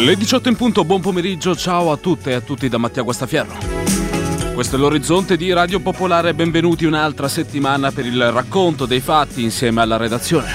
Le 18 in punto, buon pomeriggio, ciao a tutte e a tutti da Mattia Guastaferro. Questo è l'orizzonte di Radio Popolare, benvenuti un'altra settimana per il racconto dei fatti insieme alla redazione.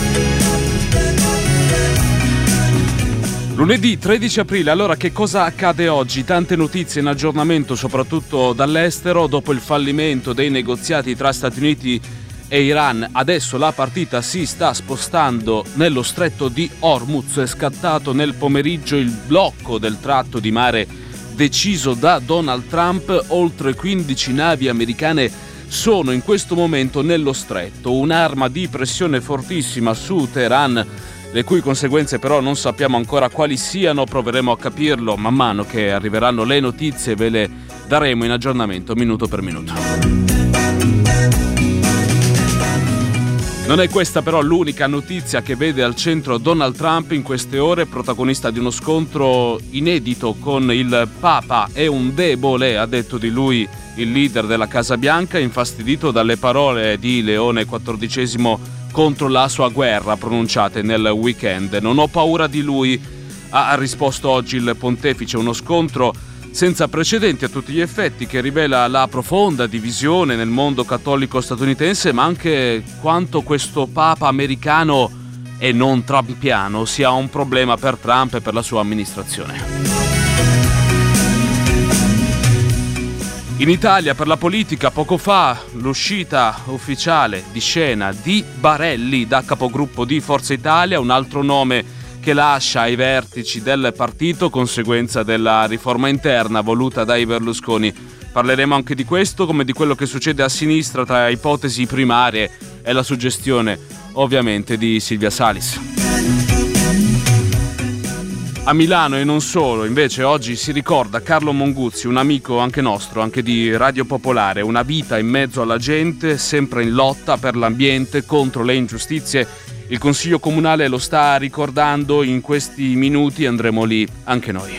Lunedì 13 aprile, allora che cosa accade oggi? Tante notizie in aggiornamento, soprattutto dall'estero, dopo il fallimento dei negoziati tra Stati Uniti e Iran. Adesso la partita si sta spostando nello stretto di Hormuz. È scattato nel pomeriggio il blocco del tratto di mare deciso da Donald Trump. Oltre 15 navi americane sono in questo momento nello stretto, un'arma di pressione fortissima su Teheran, le cui conseguenze però non sappiamo ancora quali siano. Proveremo a capirlo man mano che arriveranno le notizie, ve le daremo in aggiornamento minuto per minuto. Non è questa però l'unica notizia che vede al centro Donald Trump in queste ore, protagonista di uno scontro inedito con il Papa. È un debole, ha detto di lui il leader della Casa Bianca, infastidito dalle parole di Leone XIV contro la sua guerra pronunciate nel weekend. Non ho paura di lui, ha risposto oggi il pontefice, uno scontro senza precedenti a tutti gli effetti, che rivela la profonda divisione nel mondo cattolico statunitense, ma anche quanto questo Papa americano e non trumpiano sia un problema per Trump e per la sua amministrazione. In Italia, per la politica, poco fa l'uscita ufficiale di scena di Barelli da capogruppo di Forza Italia, un altro nome che lascia ai vertici del partito, conseguenza della riforma interna voluta dai Berlusconi. Parleremo anche di questo, come di quello che succede a sinistra tra ipotesi primarie e la suggestione, ovviamente, di Silvia Salis. A Milano e non solo, invece, oggi si ricorda Carlo Monguzzi, un amico anche nostro, anche di Radio Popolare, una vita in mezzo alla gente, sempre in lotta per l'ambiente, contro le ingiustizie. Il Consiglio Comunale lo sta ricordando in questi minuti, andremo lì anche noi.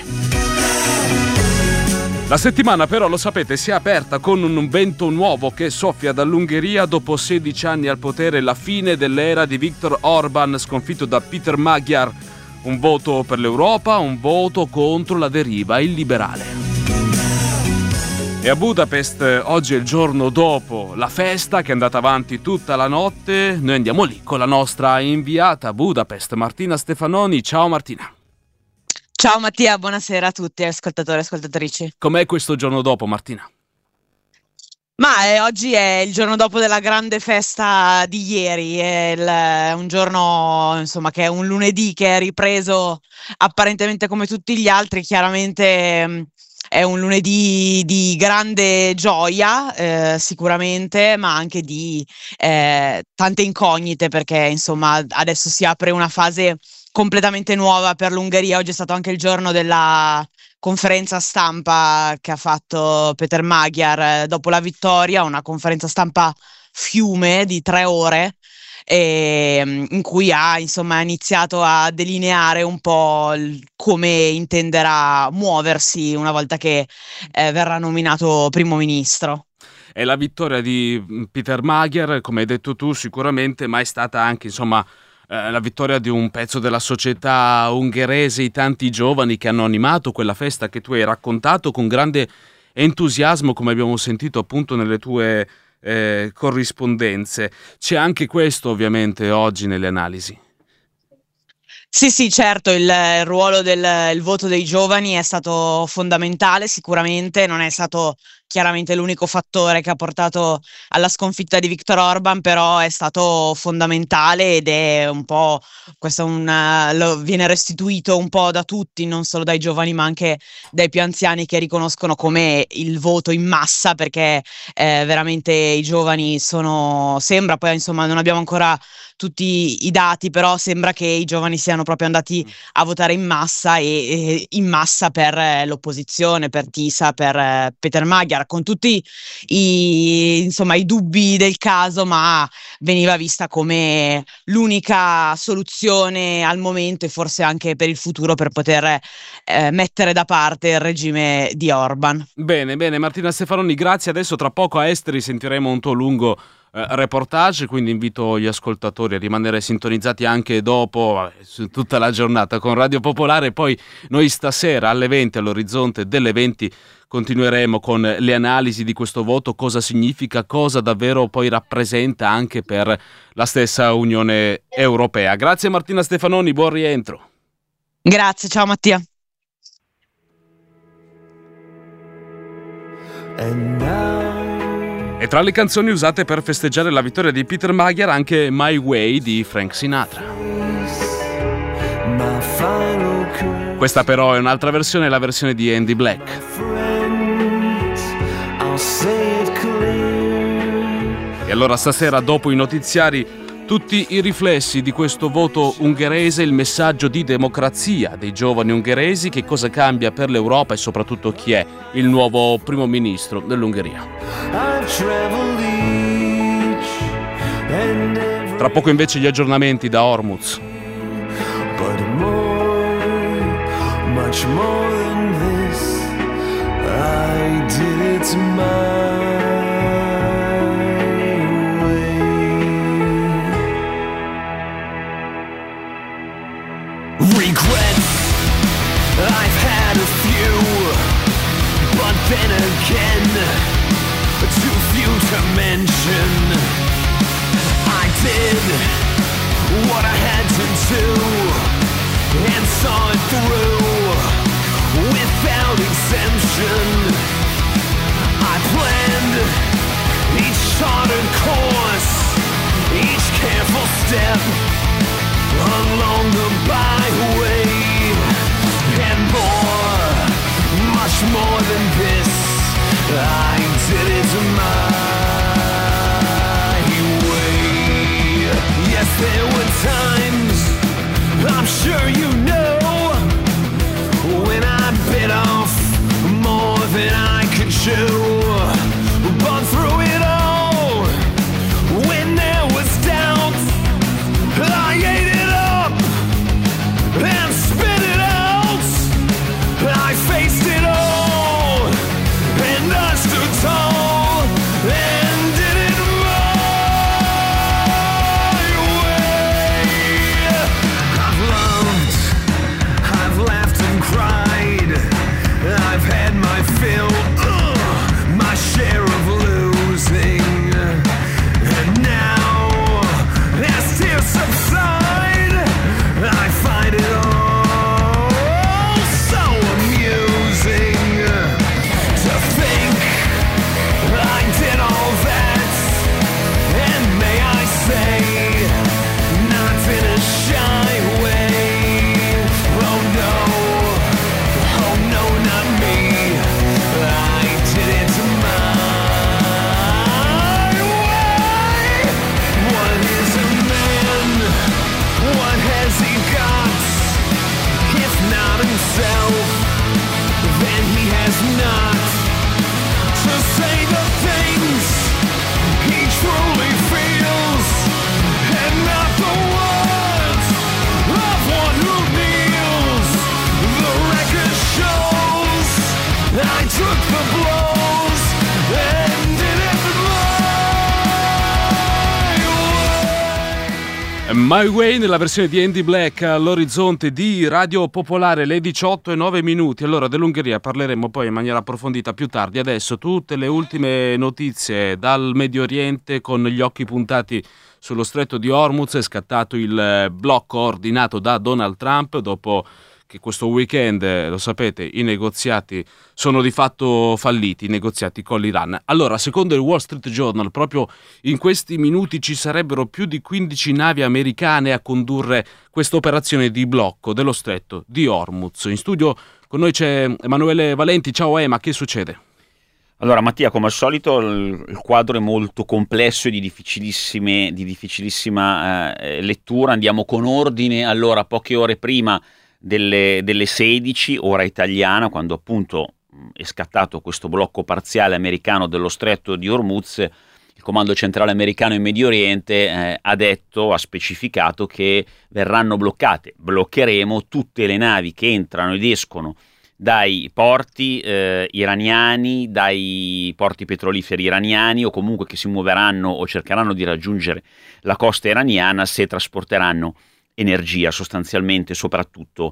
La settimana però, lo sapete, si è aperta con un vento nuovo che soffia dall'Ungheria dopo 16 anni al potere, la fine dell'era di Viktor Orban, sconfitto da Peter Magyar. Un voto per l'Europa, un voto contro la deriva illiberale. E a Budapest oggi è il giorno dopo la festa che è andata avanti tutta la notte. Noi andiamo lì con la nostra inviata a Budapest, Martina Stefanoni. Ciao Martina. Ciao Mattia, buonasera a tutti ascoltatori e ascoltatrici. Com'è questo giorno dopo, Martina? Oggi è il giorno dopo della grande festa di ieri, è un giorno insomma che è un lunedì che è ripreso apparentemente come tutti gli altri. Chiaramente è un lunedì di grande gioia, sicuramente, ma anche di tante incognite, perché insomma adesso si apre una fase completamente nuova per l'Ungheria. Oggi è stato anche il giorno della conferenza stampa che ha fatto Peter Magyar dopo la vittoria, una conferenza stampa fiume di 3 ore, in cui ha insomma iniziato a delineare un po' come intenderà muoversi una volta che verrà nominato primo ministro. È la vittoria di Peter Magyar, come hai detto tu sicuramente, ma è stata anche insomma la vittoria di un pezzo della società ungherese, i tanti giovani che hanno animato quella festa che tu hai raccontato con grande entusiasmo, come abbiamo sentito appunto nelle tue corrispondenze. C'è anche questo ovviamente oggi nelle analisi. Sì, certo, il ruolo del voto dei giovani è stato fondamentale, sicuramente non è stato chiaramente l'unico fattore che ha portato alla sconfitta di Viktor Orban, però è stato fondamentale ed è un po' viene restituito un po' da tutti, non solo dai giovani ma anche dai più anziani, che riconoscono come il voto in massa, perché veramente i giovani sembra, poi insomma non abbiamo ancora tutti i dati, però sembra che i giovani siano proprio andati a votare in massa e in massa per l'opposizione, per TISA, per Peter Magyar, con tutti i dubbi del caso, ma veniva vista come l'unica soluzione al momento e forse anche per il futuro per poter mettere da parte il regime di Orban. Bene, Martina Stefanoni, grazie. Adesso tra poco a Esteri sentiremo un tuo lungo reportage, quindi invito gli ascoltatori a rimanere sintonizzati anche dopo, su tutta la giornata con Radio Popolare. Poi noi stasera alle 20, all'orizzonte delle 20, continueremo con le analisi di questo voto, cosa significa, cosa davvero poi rappresenta anche per la stessa Unione Europea. Grazie Martina Stefanoni, buon rientro. Grazie, ciao Mattia. E tra le canzoni usate per festeggiare la vittoria di Peter Magyar anche My Way di Frank Sinatra. Questa però è un'altra versione, la versione di Andy Black. E allora stasera, dopo i notiziari, tutti i riflessi di questo voto ungherese, il messaggio di democrazia dei giovani ungheresi, che cosa cambia per l'Europa e soprattutto chi è il nuovo primo ministro dell'Ungheria. Tra poco invece gli aggiornamenti da Ormuz. Regrets, I've had a few, but then again, too few to mention. I did what I had to do, and saw it through, without exemption. I planned each charted course, each careful step along the byway, and more, much more than this, I did it my way. Yes, there were times, I'm sure you know, when I bit off more than I could chew, but through it all, when there was doubt, I ate it and spit it out. I faced it all, and I stood tall, and did it my way. I've loved, I've laughed and cried, I've had my fill, my share of losing, and now, as tears subside, I find it all so amusing to think I did all that, and may I say, not in a shy way. Oh no, not me, I did it my way. What is a man? What has he got? If not himself, then he has not to say the things he truly feels, and not the words of one who kneels. The record shows I took the blows and did it my way. My Way nella versione di Andy Black all'orizzonte di Radio Popolare, le 18:09. Allora, dell'Ungheria parleremo poi in maniera approfondita più tardi. Adesso tutte le ultime notizie dal Medio Oriente, con gli occhi puntati sullo stretto di Hormuz. È scattato il blocco ordinato da Donald Trump dopo che questo weekend, lo sapete, i negoziati sono di fatto falliti, i negoziati con l'Iran. Allora, secondo il Wall Street Journal, proprio in questi minuti ci sarebbero più di 15 navi americane a condurre questa operazione di blocco dello stretto di Hormuz. In studio con noi c'è Emanuele Valenti. Ciao Ema, che succede? Allora Mattia, come al solito il quadro è molto complesso e di difficilissima lettura. Andiamo con ordine. Allora, poche ore prima delle 16, ora italiana, quando appunto è scattato questo blocco parziale americano dello stretto di Hormuz, il Comando Centrale Americano in Medio Oriente ha specificato che verranno bloccheremo tutte le navi che entrano ed escono dai porti iraniani, dai porti petroliferi iraniani, o comunque che si muoveranno o cercheranno di raggiungere la costa iraniana se trasporteranno energia, sostanzialmente soprattutto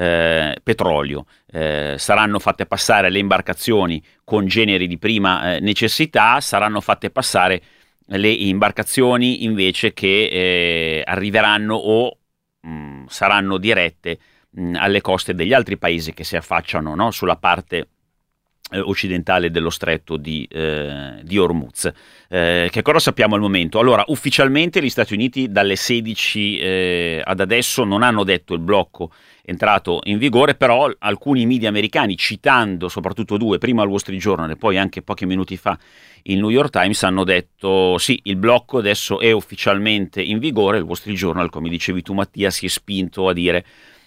petrolio. Saranno fatte passare le imbarcazioni con generi di prima necessità, saranno fatte passare le imbarcazioni invece che arriveranno o saranno dirette alle coste degli altri paesi che si affacciano, no, sulla parte occidentale dello stretto di Hormuz. Che cosa sappiamo al momento? Allora, ufficialmente gli Stati Uniti dalle 16 ad adesso non hanno detto il blocco entrato in vigore, però alcuni media americani, citando soprattutto due, prima il Wall Street Journal e poi anche pochi minuti fa il New York Times, hanno detto sì, il blocco adesso è ufficialmente in vigore. Il Wall Street Journal, come dicevi tu Mattia, si è spinto a dire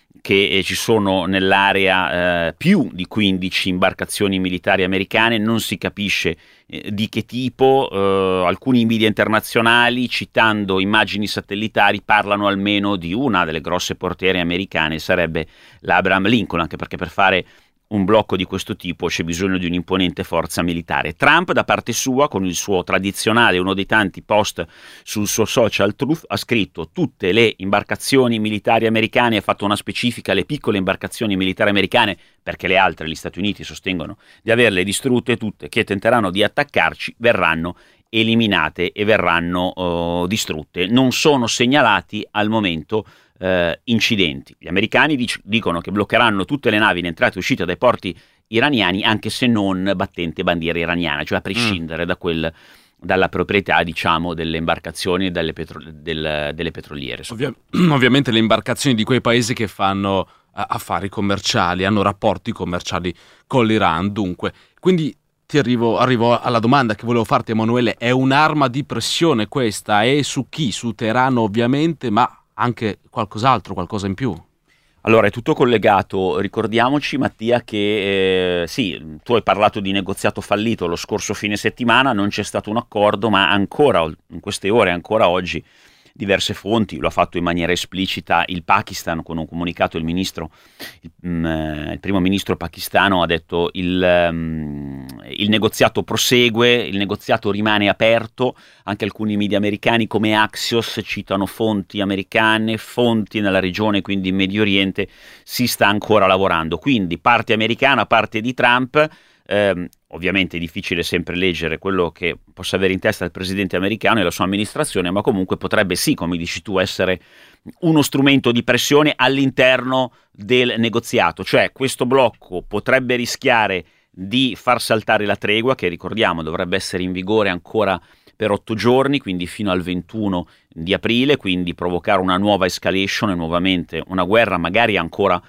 che ci sono nell'area più di 15 imbarcazioni militari americane, non si capisce di che tipo. Alcuni media internazionali, citando immagini satellitari, parlano almeno di una delle grosse portiere americane, sarebbe l'Abraham Lincoln, anche perché per fare un blocco di questo tipo c'è bisogno di un'imponente forza militare. Trump, da parte sua, con il suo tradizionale, uno dei tanti post sul suo social Truth, ha scritto: tutte le imbarcazioni militari americane, ha fatto una specifica, le piccole imbarcazioni militari americane, perché le altre gli Stati Uniti sostengono di averle distrutte tutte, che tenteranno di attaccarci, verranno eliminate e verranno distrutte. Non sono segnalati al momento incidenti. Gli americani dicono che bloccheranno tutte le navi in entrata e uscita dai porti iraniani, anche se non battente bandiera iraniana, cioè a prescindere dalla proprietà, diciamo, delle imbarcazioni e delle petroliere. Ovviamente le imbarcazioni di quei paesi che fanno affari commerciali, hanno rapporti commerciali con l'Iran, dunque. Quindi arrivo alla domanda che volevo farti, Emanuele: è un'arma di pressione questa? E su chi? Su Teheran ovviamente, ma anche qualcosa in più? Allora, è tutto collegato. Ricordiamoci, Mattia, che sì, tu hai parlato di negoziato fallito lo scorso fine settimana, non c'è stato un accordo, ma ancora in queste ore, ancora oggi, diverse fonti, lo ha fatto in maniera esplicita il Pakistan con un comunicato. Il primo ministro pakistano ha detto il negoziato prosegue, il negoziato rimane aperto. Anche alcuni media americani come Axios citano fonti americane, fonti nella regione, quindi in Medio Oriente, si sta ancora lavorando. Quindi parte americana, parte di Trump. Ovviamente è difficile sempre leggere quello che possa avere in testa il presidente americano e la sua amministrazione, ma comunque potrebbe sì, come dici tu, essere uno strumento di pressione all'interno del negoziato. Cioè, questo blocco potrebbe rischiare di far saltare la tregua, che ricordiamo dovrebbe essere in vigore ancora per 8 giorni, quindi fino al 21 di aprile, quindi provocare una nuova escalation e nuovamente una guerra magari ancora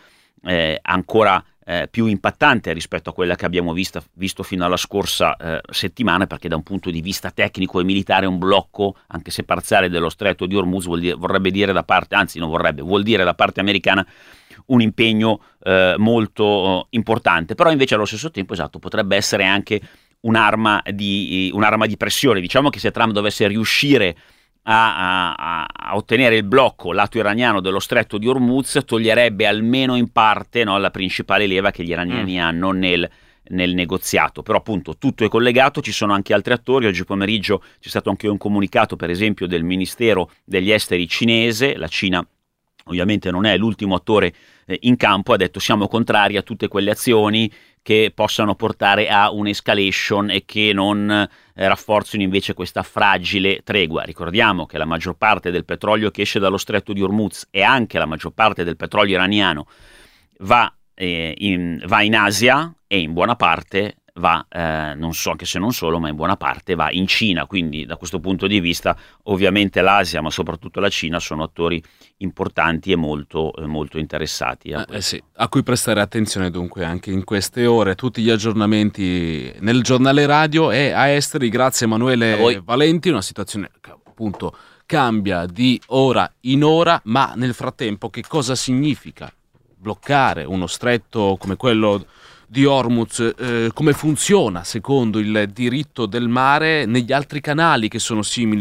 più impattante rispetto a quella che abbiamo visto fino alla scorsa settimana, perché da un punto di vista tecnico e militare un blocco, anche se parziale, dello stretto di Hormuz vuol dire da parte americana un impegno molto importante. Però invece allo stesso tempo, esatto, potrebbe essere anche un'arma di pressione. Diciamo che se Trump dovesse riuscire a ottenere il blocco lato iraniano dello stretto di Hormuz, toglierebbe almeno in parte, no, la principale leva che gli iraniani hanno nel negoziato. Però appunto tutto è collegato, ci sono anche altri attori. Oggi pomeriggio c'è stato anche un comunicato, per esempio, del Ministero degli Esteri cinese. La Cina ovviamente non è l'ultimo attore in campo, ha detto: siamo contrari a tutte quelle azioni che possano portare a un'escalation e che non rafforzino invece questa fragile tregua. Ricordiamo che la maggior parte del petrolio che esce dallo stretto di Hormuz e anche la maggior parte del petrolio iraniano va in Asia, e in buona parte va, non so, anche se non solo, ma in buona parte va in Cina. Quindi da questo punto di vista ovviamente l'Asia, ma soprattutto la Cina, sono attori importanti e molto interessati sì, a cui prestare attenzione dunque anche in queste ore. Tutti gli aggiornamenti nel giornale radio e a Esteri. Grazie Emanuele Valenti. Una situazione che appunto cambia di ora in ora, ma nel frattempo che cosa significa bloccare uno stretto come quello di Hormuz, come funziona secondo il diritto del mare negli altri canali che sono simili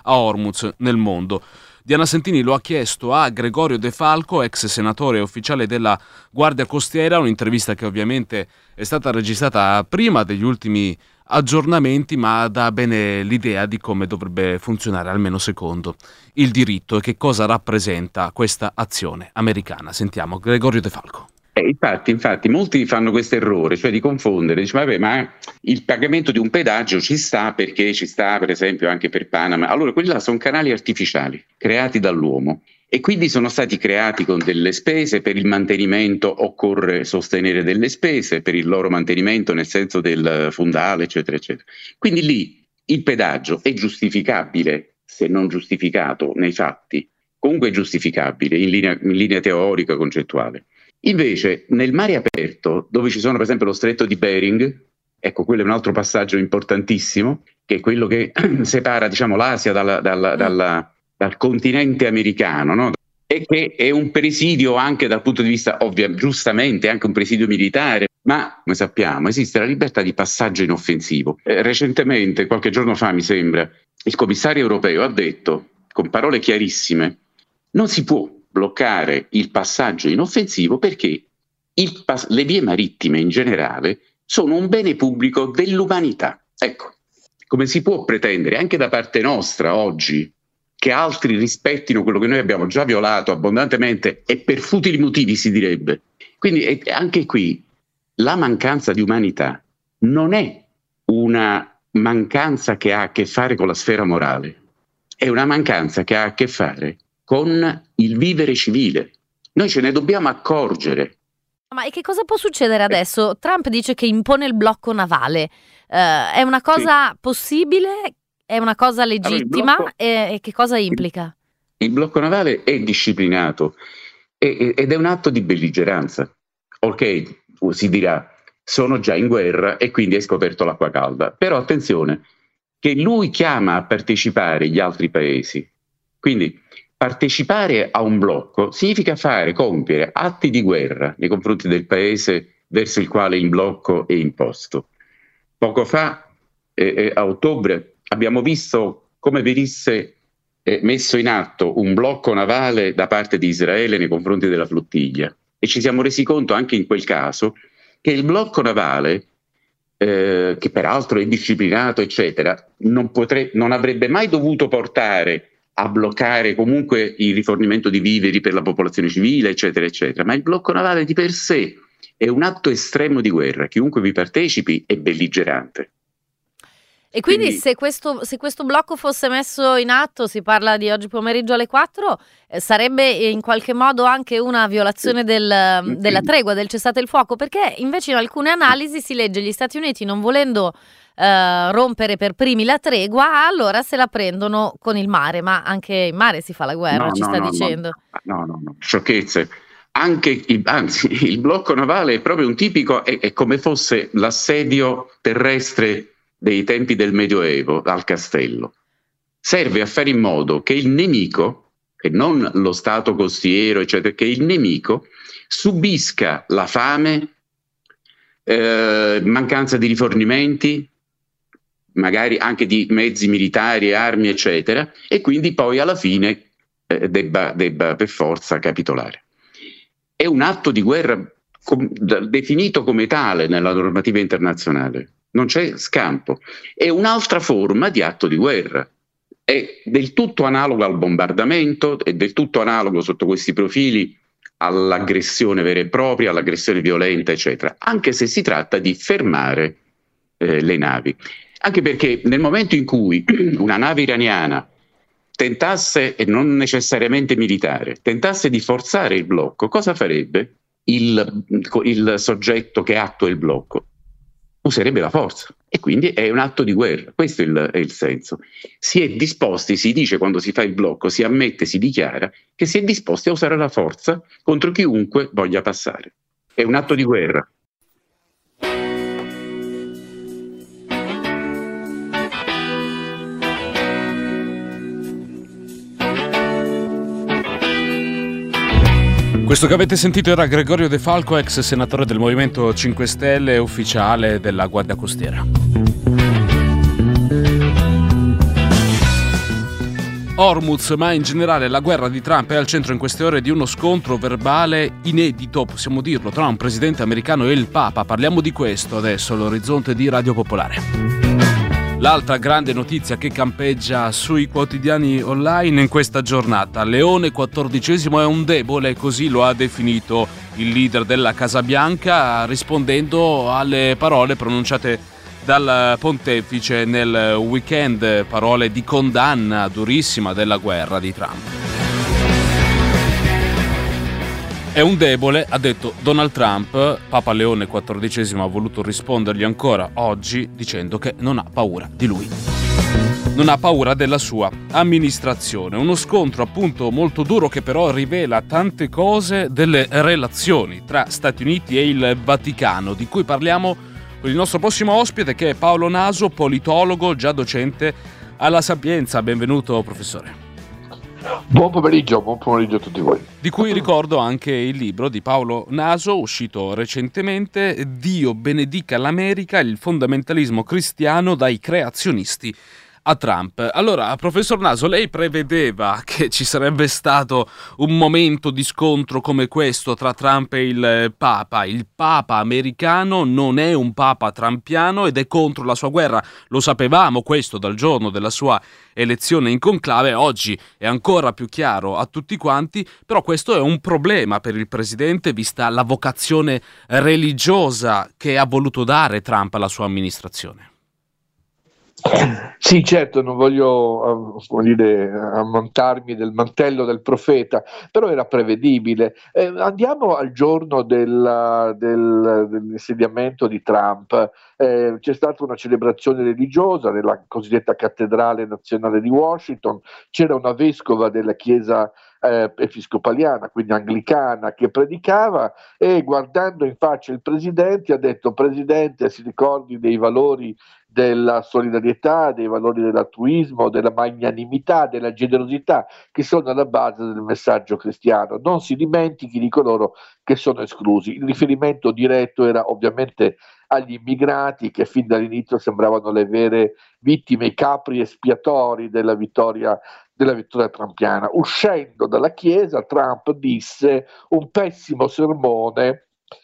a Hormuz nel mondo. Diana Sentini lo ha chiesto a Gregorio De Falco, ex senatore e ufficiale della Guardia Costiera, un'intervista che ovviamente è stata registrata prima degli ultimi aggiornamenti, ma dà bene l'idea di come dovrebbe funzionare, almeno secondo il diritto, e che cosa rappresenta questa azione americana. Sentiamo Gregorio De Falco. Infatti, molti fanno questo errore, cioè di confondere, dice, vabbè, ma il pagamento di un pedaggio ci sta perché ci sta per esempio anche per Panama. Allora, quelli là sono canali artificiali creati dall'uomo e quindi sono stati creati con delle spese. Per il mantenimento occorre sostenere delle spese per il loro mantenimento, nel senso del fondale, eccetera, eccetera. Quindi lì il pedaggio è giustificabile, se non giustificato nei fatti, comunque è giustificabile in linea teorica, concettuale. Invece nel mare aperto, dove ci sono per esempio lo stretto di Bering, ecco, quello è un altro passaggio importantissimo, che è quello che separa, diciamo, l'Asia dal continente americano, no? E che è un presidio anche dal punto di vista, giustamente, anche un presidio militare, ma come sappiamo esiste la libertà di passaggio inoffensivo. Recentemente, qualche giorno fa mi sembra, il commissario europeo ha detto con parole chiarissime: non si può bloccare il passaggio inoffensivo perché le vie marittime in generale sono un bene pubblico dell'umanità. Ecco, come si può pretendere anche da parte nostra oggi che altri rispettino quello che noi abbiamo già violato abbondantemente e per futili motivi, si direbbe. Quindi anche qui la mancanza di umanità non è una mancanza che ha a che fare con la sfera morale, è una mancanza che ha a che fare con il vivere civile. Noi ce ne dobbiamo accorgere. Ma e che cosa può succedere adesso? Trump dice che impone il blocco navale. È una cosa possibile? È una cosa legittima? Allora, e che cosa implica? Il blocco navale è disciplinato ed è un atto di belligeranza. Ok, si dirà, sono già in guerra e quindi hai scoperto l'acqua calda. Però attenzione, che lui chiama a partecipare gli altri paesi. Quindi partecipare a un blocco significa compiere atti di guerra nei confronti del paese verso il quale il blocco è imposto. Poco fa, a ottobre, abbiamo visto come venisse messo in atto un blocco navale da parte di Israele nei confronti della flottiglia e ci siamo resi conto anche in quel caso che il blocco navale, che peraltro è disciplinato, eccetera, non avrebbe mai dovuto portare a bloccare comunque il rifornimento di viveri per la popolazione civile, eccetera, eccetera. Ma il blocco navale di per sé è un atto estremo di guerra. Chiunque vi partecipi è belligerante. E quindi se questo blocco fosse messo in atto, si parla di oggi pomeriggio alle 4, sarebbe in qualche modo anche una violazione della tregua, del cessate il fuoco, perché invece in alcune analisi si legge gli Stati Uniti, non volendo rompere per primi la tregua, allora se la prendono con il mare, ma anche in mare si fa la guerra, dicendo. No, sciocchezze. Anzi, il blocco navale è proprio un tipico, è come fosse l'assedio terrestre dei tempi del Medioevo al castello. Serve a fare in modo che il nemico, e non lo stato costiero, eccetera, che il nemico subisca la fame, mancanza di rifornimenti, magari anche di mezzi militari, armi, eccetera, e quindi poi alla fine debba per forza capitolare. È un atto di guerra definito come tale nella normativa internazionale. Non c'è scampo. È un'altra forma di atto di guerra. È del tutto analogo al bombardamento, è del tutto analogo sotto questi profili all'aggressione vera e propria, all'aggressione violenta, eccetera, anche se si tratta di fermare le navi. Anche perché nel momento in cui una nave iraniana tentasse, e non necessariamente militare, tentasse di forzare il blocco, cosa farebbe il soggetto che attua il blocco? Userebbe la forza e quindi è un atto di guerra. Questo è il senso. Si è disposti, si dice quando si fa il blocco, si ammette, si dichiara che si è disposti a usare la forza contro chiunque voglia passare. È un atto di guerra. Questo che avete sentito era Gregorio De Falco, ex senatore del Movimento 5 Stelle, ufficiale della Guardia Costiera. Hormuz, ma in generale la guerra di Trump è al centro in queste ore di uno scontro verbale inedito, possiamo dirlo, tra un presidente americano e il Papa. Parliamo di questo adesso all'orizzonte di Radio Popolare. L'altra grande notizia che campeggia sui quotidiani online in questa giornata: Leone XIV è un debole, così lo ha definito il leader della Casa Bianca, rispondendo alle parole pronunciate dal pontefice nel weekend, parole di condanna durissima della guerra di Trump. È un debole, ha detto Donald Trump. Papa Leone XIV ha voluto rispondergli ancora oggi dicendo che non ha paura di lui. Non ha paura della sua amministrazione. Uno scontro appunto molto duro che però rivela tante cose delle relazioni tra Stati Uniti e il Vaticano, di cui parliamo con il nostro prossimo ospite, che è Paolo Naso, politologo, già docente alla Sapienza. Benvenuto, professore. Buon pomeriggio a tutti voi. Di cui ricordo anche il libro di Paolo Naso, uscito recentemente, Dio benedica l'America, il fondamentalismo cristiano dai creazionisti a Trump. Allora, professor Naso, lei prevedeva che ci sarebbe stato un momento di scontro come questo tra Trump e il Papa? Il Papa americano non è un Papa trumpiano ed è contro la sua guerra. Lo sapevamo questo dal giorno della sua elezione in conclave. Oggi è ancora più chiaro a tutti quanti, però questo è un problema per il presidente, vista la vocazione religiosa che ha voluto dare Trump alla sua amministrazione. Sì, certo, non voglio ammontarmi del mantello del profeta, però era prevedibile. Andiamo al giorno dell'insediamento di Trump. C'è stata una celebrazione religiosa nella cosiddetta Cattedrale Nazionale di Washington. C'era una vescova della Chiesa episcopaliana, quindi anglicana, che predicava, e guardando in faccia il presidente ha detto: Presidente, si ricordi dei valori della solidarietà, dei valori dell'altruismo, della magnanimità, della generosità, che sono alla base del messaggio cristiano. Non si dimentichi di coloro che sono esclusi. Il riferimento diretto era ovviamente agli immigrati, che fin dall'inizio sembravano le vere vittime, i capri espiatori della vittoria trumpiana. Uscendo dalla Chiesa, Trump disse un pessimo sermone,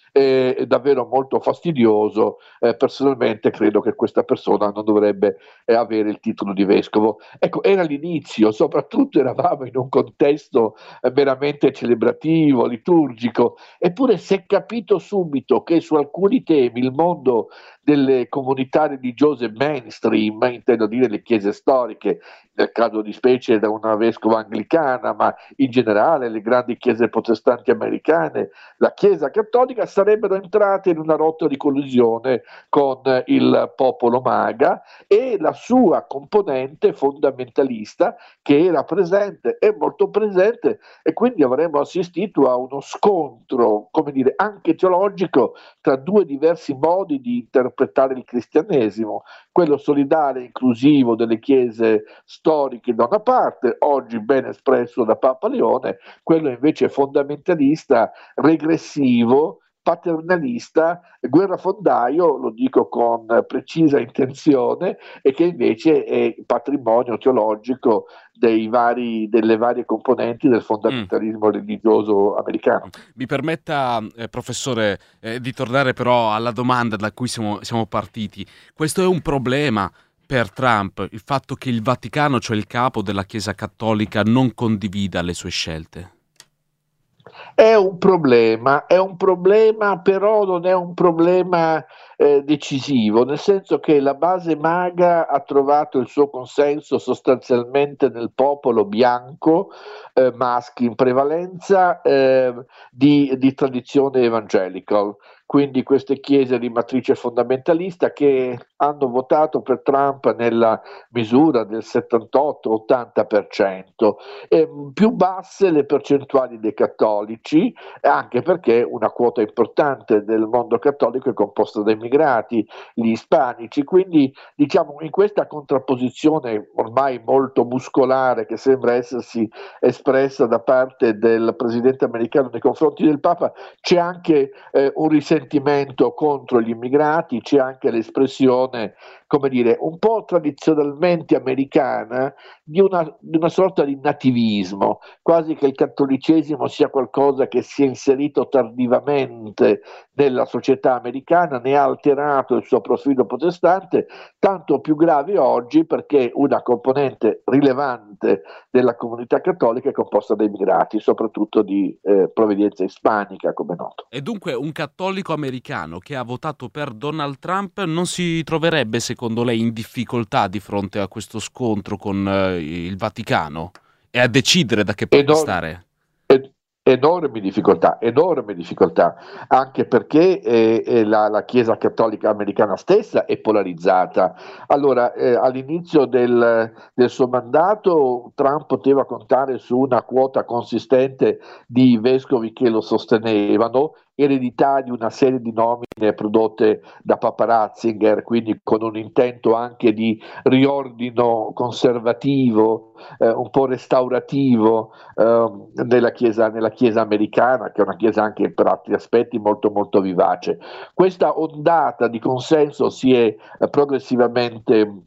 davvero molto fastidioso. Personalmente credo che questa persona non dovrebbe avere il titolo di vescovo. Ecco, era l'inizio, soprattutto eravamo in un contesto meramente celebrativo, liturgico, eppure si è capito subito che su alcuni temi il mondo delle comunità religiose mainstream, intendo dire le chiese storiche, nel caso di specie da una vescova anglicana, ma in generale le grandi chiese protestanti americane, la Chiesa cattolica, sarebbero entrate in una rotta di collisione con il popolo MAGA e la sua componente fondamentalista, che era presente, è molto presente, e quindi avremmo assistito a uno scontro, come dire, anche teologico, tra due diversi modi di interpretare il cristianesimo, quello solidale e inclusivo delle chiese storiche da una parte, oggi ben espresso da Papa Leone, quello invece fondamentalista, regressivo, paternalista, guerrafondaio, lo dico con precisa intenzione, e che invece è patrimonio teologico delle varie componenti del fondamentalismo religioso americano. Mi permetta, professore, di tornare però alla domanda da cui siamo partiti. Questo è un problema per Trump, il fatto che il Vaticano, cioè il capo della Chiesa cattolica, non condivida le sue scelte? È un problema, però non è un problema decisivo, nel senso che la base MAGA ha trovato il suo consenso sostanzialmente nel popolo bianco, maschi in prevalenza, di tradizione evangelical. Quindi queste chiese di matrice fondamentalista che hanno votato per Trump nella misura del 78-80%, più basse le percentuali dei cattolici, anche perché una quota importante del mondo cattolico è composta da immigrati, gli ispanici. Quindi diciamo, in questa contrapposizione ormai molto muscolare che sembra essersi espressa da parte del presidente americano nei confronti del Papa, c'è anche un risentimento contro gli immigrati, c'è anche l'espressione, come dire, un po' tradizionalmente americana, di una sorta di nativismo, quasi che il cattolicesimo sia qualcosa che si è inserito tardivamente nella società americana, ne ha alterato il suo profilo protestante, tanto più grave oggi perché una componente rilevante della comunità cattolica è composta da immigrati, soprattutto di provenienza ispanica, come noto. E dunque un cattolico americano che ha votato per Donald Trump non si troverebbe, secondo lei, in difficoltà di fronte a questo scontro con il Vaticano e a decidere da che parte stare? Enormi difficoltà, anche perché la Chiesa cattolica americana stessa è polarizzata. Allora, all'inizio del suo mandato Trump poteva contare su una quota consistente di vescovi che lo sostenevano, eredità di una serie di nomine prodotte da Papa Ratzinger, quindi con un intento anche di riordino conservativo, un po' restaurativo nella chiesa americana, che è una chiesa anche per altri aspetti molto molto vivace. Questa ondata di consenso si è progressivamente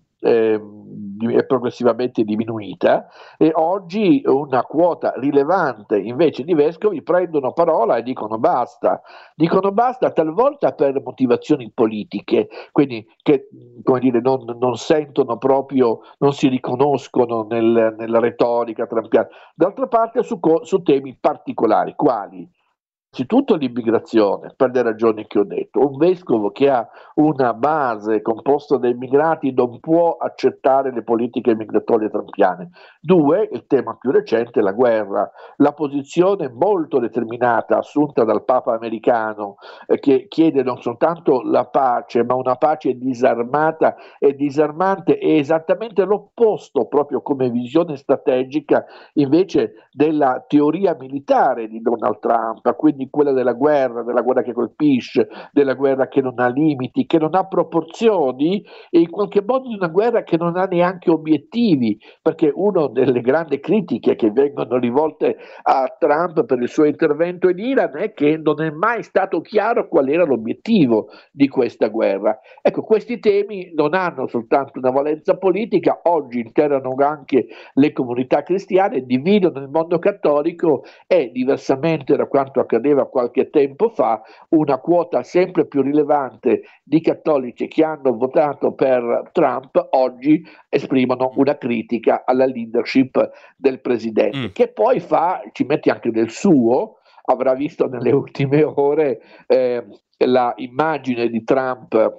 diminuita e oggi una quota rilevante invece di vescovi prendono parola e dicono basta, talvolta per motivazioni politiche, quindi che, come dire, non sentono proprio, non si riconoscono nella retorica trumpiana. D'altra parte su temi particolari, quali? Innanzitutto l'immigrazione, per le ragioni che ho detto. Un vescovo che ha una base composta da immigrati non può accettare le politiche migratorie trumpiane. 2, il tema più recente, la guerra. La posizione molto determinata assunta dal Papa americano che chiede non soltanto la pace, ma una pace disarmata e disarmante, è esattamente l'opposto, proprio come visione strategica invece della teoria militare di Donald Trump, quindi quella della guerra che colpisce, della guerra che non ha limiti, che non ha proporzioni e in qualche modo di una guerra che non ha neanche obiettivi, perché una delle grandi critiche che vengono rivolte a Trump per il suo intervento in Iran è che non è mai stato chiaro qual era l'obiettivo di questa guerra. Ecco, questi temi non hanno soltanto una valenza politica, oggi interano anche le comunità cristiane, dividono il mondo cattolico e, diversamente da quanto accadeva qualche tempo fa, una quota sempre più rilevante di cattolici che hanno votato per Trump oggi esprimono una critica alla leadership del presidente, che poi ci mette anche del suo. Avrà visto nelle ultime ore la immagine di Trump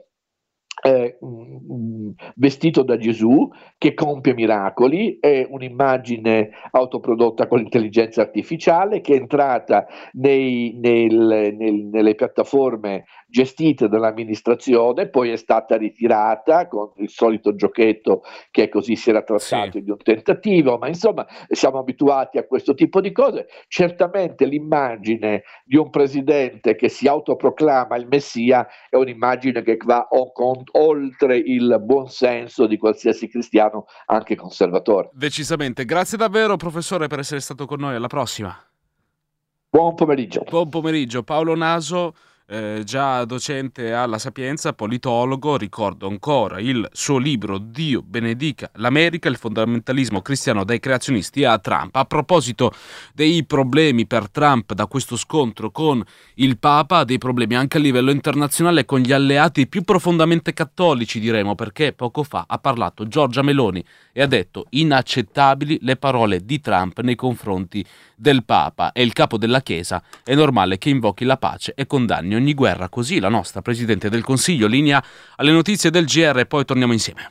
vestito da Gesù che compie miracoli, è un'immagine autoprodotta con l'intelligenza artificiale che è entrata nelle piattaforme gestite dall'amministrazione, poi è stata ritirata con il solito giochetto che così si era trattato di un tentativo, ma insomma siamo abituati a questo tipo di cose. Certamente l'immagine di un presidente che si autoproclama il Messia è un'immagine che va oltre il buon senso di qualsiasi cristiano, anche conservatore. Decisamente. Grazie davvero, professore, per essere stato con noi. Alla prossima. Buon pomeriggio. Buon pomeriggio. Paolo Naso, già docente alla Sapienza, politologo. Ricordo ancora il suo libro Dio benedica l'America, il fondamentalismo cristiano dai creazionisti a Trump. A proposito dei problemi per Trump da questo scontro con il Papa, dei problemi anche a livello internazionale con gli alleati più profondamente cattolici, diremo, perché poco fa ha parlato Giorgia Meloni e ha detto inaccettabili le parole di Trump nei confronti del Papa, e il capo della Chiesa è normale che invochi la pace e condanni ogni guerra. Così la nostra Presidente del Consiglio. Linea alle notizie del GR e poi torniamo insieme.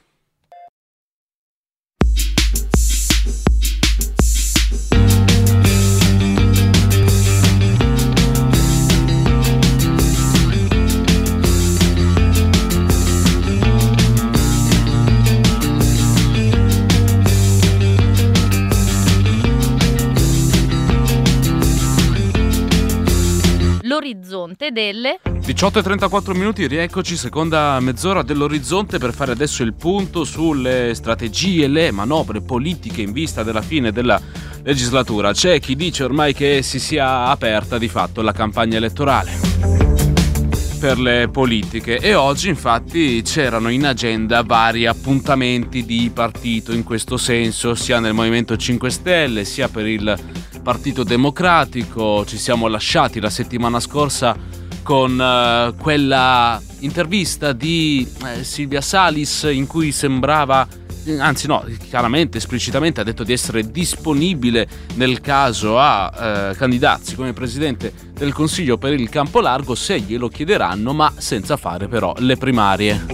L'orizzonte delle 18:34 minuti, rieccoci, seconda mezz'ora dell'orizzonte per fare adesso il punto sulle strategie, le manovre politiche in vista della fine della legislatura. C'è chi dice ormai che si sia aperta di fatto la campagna elettorale. per le politiche, e oggi infatti c'erano in agenda vari appuntamenti di partito in questo senso, sia nel Movimento 5 Stelle sia per il Partito Democratico. Ci siamo lasciati la settimana scorsa con quella intervista di Silvia Salis in cui sembrava, anzi no, chiaramente, esplicitamente ha detto di essere disponibile nel caso a candidarsi come Presidente del Consiglio per il campo largo se glielo chiederanno, ma senza fare però le primarie.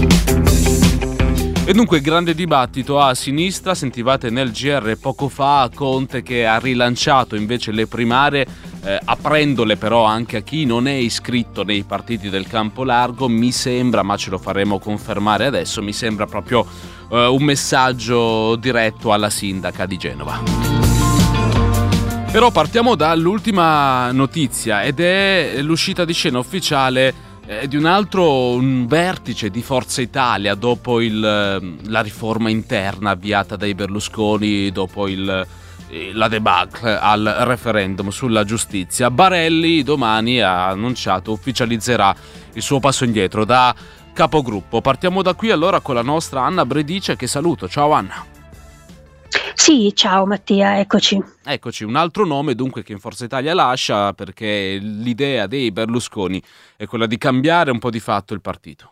E dunque grande dibattito a sinistra. Sentivate nel GR poco fa Conte che ha rilanciato invece le primarie, aprendole però anche a chi non è iscritto nei partiti del campo largo. Mi sembra, ma ce lo faremo confermare adesso, mi sembra proprio un messaggio diretto alla sindaca di Genova. Però partiamo dall'ultima notizia, ed è l'uscita di scena ufficiale di un altro vertice di Forza Italia dopo la riforma interna avviata dai Berlusconi, dopo la debacle al referendum sulla giustizia. Barelli domani ha annunciato, ufficializzerà il suo passo indietro da capogruppo. Partiamo da qui allora con la nostra Anna Bredice, che saluto. Ciao Anna. Sì, ciao Mattia, eccoci. Eccoci, un altro nome dunque che in Forza Italia lascia, perché l'idea dei Berlusconi è quella di cambiare un po' di fatto il partito.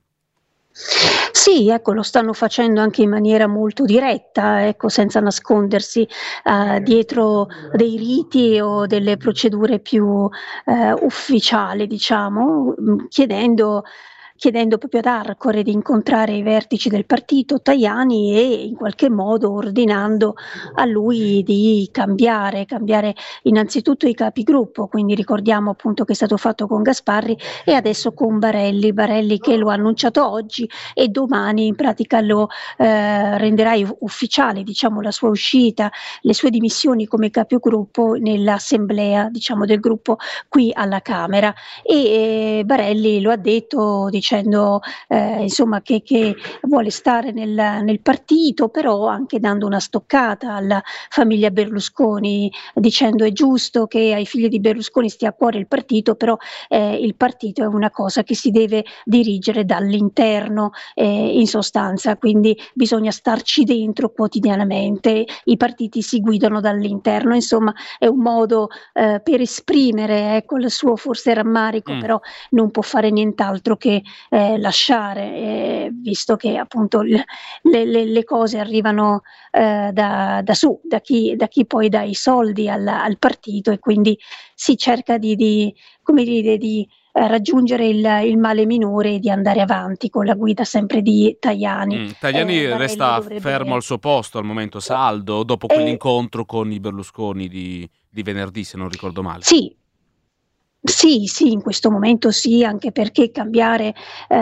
Sì, ecco, lo stanno facendo anche in maniera molto diretta, ecco, senza nascondersi dietro dei riti o delle procedure più ufficiali, diciamo, chiedendo proprio ad Arcore di incontrare i vertici del partito, Tajani, e in qualche modo ordinando a lui di cambiare innanzitutto i capigruppo. Quindi ricordiamo appunto che è stato fatto con Gasparri e adesso con Barelli che lo ha annunciato oggi, e domani in pratica lo renderà ufficiale, diciamo, la sua uscita, le sue dimissioni come capigruppo nell'assemblea, diciamo, del gruppo qui alla Camera. E Barelli lo ha detto dicendo insomma che vuole stare nel partito, però anche dando una stoccata alla famiglia Berlusconi, dicendo è giusto che ai figli di Berlusconi stia a cuore il partito, però il partito è una cosa che si deve dirigere dall'interno, in sostanza, quindi bisogna starci dentro quotidianamente, i partiti si guidano dall'interno. Insomma, è un modo per esprimere, ecco, il suo forse rammarico, però non può fare nient'altro che lasciare, visto che appunto le cose arrivano da chi poi dà i soldi al partito, e quindi si cerca di raggiungere il male minore e di andare avanti con la guida sempre di Tajani. Tajani resta fermo al suo posto al momento, saldo, dopo quell'incontro con i Berlusconi di venerdì, se non ricordo male. Sì, in questo momento sì, anche perché cambiare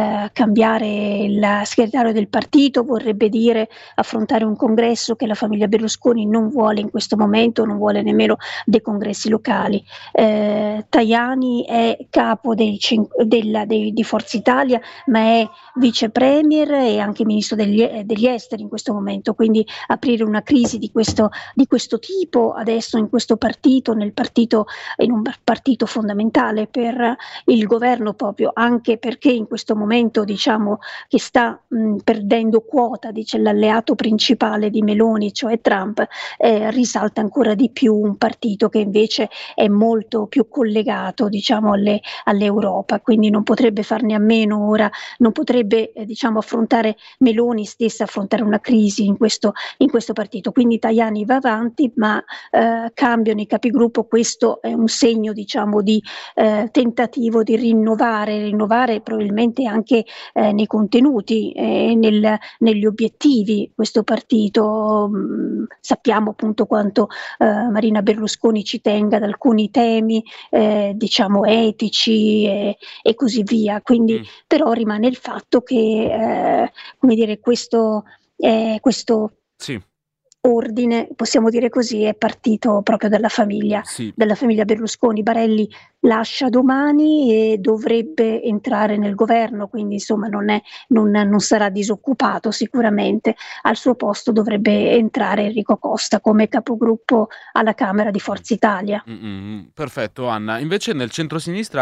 il segretario del partito vorrebbe dire affrontare un congresso che la famiglia Berlusconi non vuole in questo momento, non vuole nemmeno dei congressi locali. Tajani è capo di Forza Italia, ma è vice premier e anche ministro degli esteri in questo momento, quindi aprire una crisi di questo tipo adesso in questo partito, in un partito fondamentale per il governo, proprio anche perché in questo momento, diciamo, che sta perdendo quota, dice l'alleato principale di Meloni, cioè Trump, risalta ancora di più un partito che invece è molto più collegato, diciamo, all'Europa, quindi non potrebbe farne a meno ora, non potrebbe diciamo affrontare Meloni stessa, affrontare una crisi in questo partito. Quindi Tajani va avanti, ma cambiano i capigruppo. Questo è un segno, diciamo, di tentativo di rinnovare probabilmente anche nei contenuti, negli obiettivi questo partito. Sappiamo appunto quanto Marina Berlusconi ci tenga ad alcuni temi diciamo etici e così via, quindi però rimane il fatto che come dire, questo sì. ordine, possiamo dire così, è partito proprio dalla famiglia Berlusconi. Barelli lascia domani e dovrebbe entrare nel governo, quindi insomma non sarà disoccupato sicuramente. Al suo posto dovrebbe entrare Enrico Costa come capogruppo alla Camera di Forza Italia. Perfetto, Anna. Invece nel centrosinistra